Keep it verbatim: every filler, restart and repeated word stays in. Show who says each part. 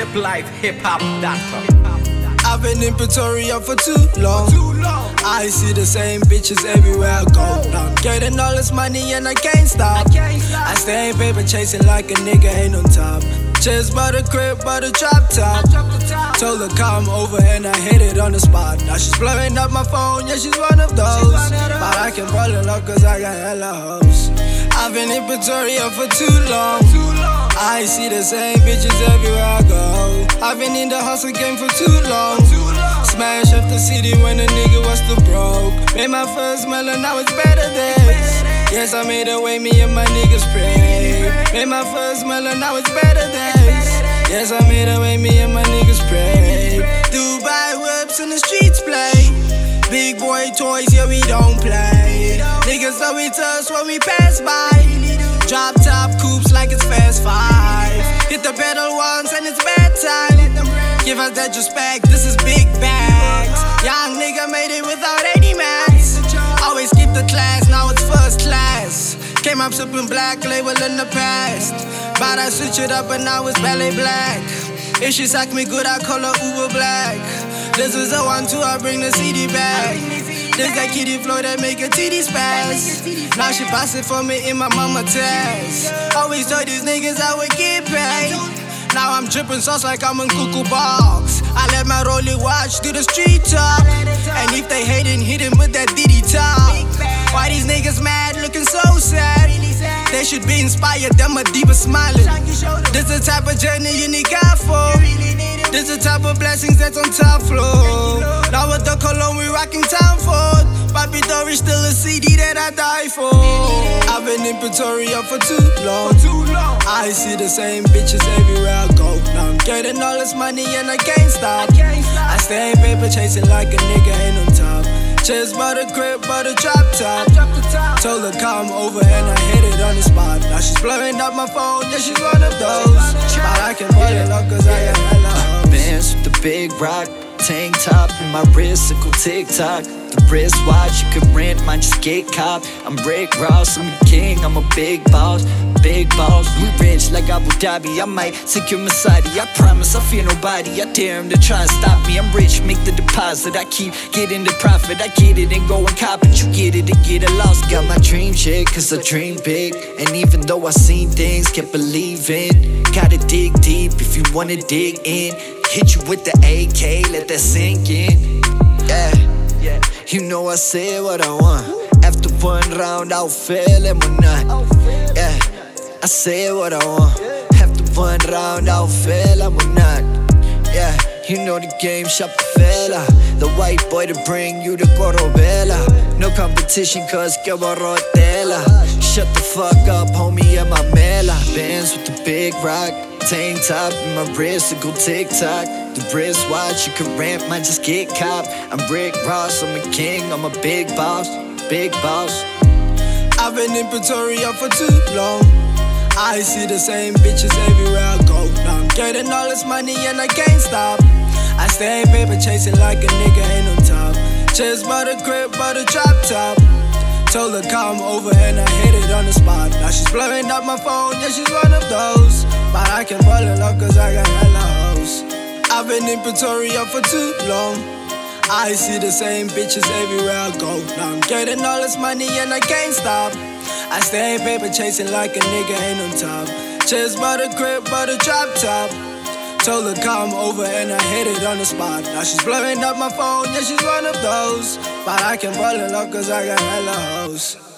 Speaker 1: hip life hip hop dot com.
Speaker 2: I've been in Pretoria for too long. I see the same bitches everywhere I go. Now I'm getting all this money and I can't stop. I stay in paper chasing like a nigga ain't on top. Just bought a crib, bought a drop top. Told her come over and I hit it on the spot. Now she's blowing up my phone, yeah she's one of those. But I can roll it up cause I got hella hoes. I've been in Pretoria for too long. I see the same bitches everywhere I go. I've been in the hustle game for too long. Smash up the city when a nigga was still broke. Made my first melon, now it's better days. Yes, I made a way, me and my niggas pray. Made my first melon, now it's better days. Yes, I made a way, me and my niggas pray. Dubai whips in the streets play. Big boy toys, yeah we don't play. Niggas know it's us when we pass by. Drop top coupes like it's fast five. Hit the pedal once and it's bedtime. Give us that respect, this is big bags. Young nigga made it without any max. Always keep the class, now it's first class. Came up sipping black label in the past. But I switch it up and now it's ballet black. If she suck me good, I call her Uber Black. This is a one two, I bring the C D back. This that kitty flow that make a T D spaz. Now she pass it for me in my mama test. Always told these niggas I would get paid. Now I'm dripping sauce like I'm in cuckoo box. I let my rollie watch do the street talk. And if they hatin', hit him with that Diddy talk. Why these niggas mad, looking so sad? They should be inspired, them a deeper smiling. This the type of journey you need God for. This the type of blessings that's on top floor. Now with the cologne we rocking time for. Papi Dory still a C D that I die for. I've been in Pretoria for too long. I see the same bitches everywhere I go. Now I'm getting all this money and I can't stop. I stay in paper chasing like a nigga ain't on top. Just bought a crib, bought a drop top. Told her come over and I hit it on the spot. Now she's blowing up my phone, yeah she's one of those. But I can roll it up cause I got hella hoes.
Speaker 3: Bands with the big rock, tank top, and my wrist a cool TikTok. The wristwatch you could rent, mine just get cop. I'm Rick Ross, I'm a king, I'm a big boss. Big boss, we rich like Abu Dhabi. I might secure Masadi, I promise I fear nobody. I dare him to try and stop me. I'm rich, make the deposit. I keep getting the profit. I get it and go and cop it. You get it and get it lost. Got my dream chick, cause I dream big. And even though I seen things, kept believing. Gotta dig deep if you wanna dig in. Hit you with the A K, let that sink in. Yeah, yeah. You know I say what I want. After one round, I'll fail and we're not. Yeah, I say what I want. After one round, I'll fail and we're not. Yeah, you know the game, shop the fella. The white boy to bring you the Corobella. No competition, cause que borrotela. Shut the fuck up, homie, and my mela. Bands with the big rock, tank top, and my wrist a go TikTok. The wristwatch you can rent, might just get cop. I'm Rick Ross, I'm a king, I'm a big boss, big boss.
Speaker 2: I've been in Pretoria for too long. I see the same bitches everywhere I go. Now I'm getting all this money and I can't stop. I stay in paper chasing like a nigga ain't on top. Just bought a crib, bought a drop top. Told her come over and I hit it on the spot. Now she's blowing up my phone, yeah she's one of those. But I can roll it up cause I got hella hoes. I've been in Pretoria for too long. I see the same bitches everywhere I go. Now I'm getting all this money and I can't stop. I stay in paper chasing like a nigga ain't on top. Just bought a crib, bought a drop top. Told her come over and I hit it on the spot. Now she's blowing up my phone, yeah she's one of those. But I can roll it up cause I got hella hoes.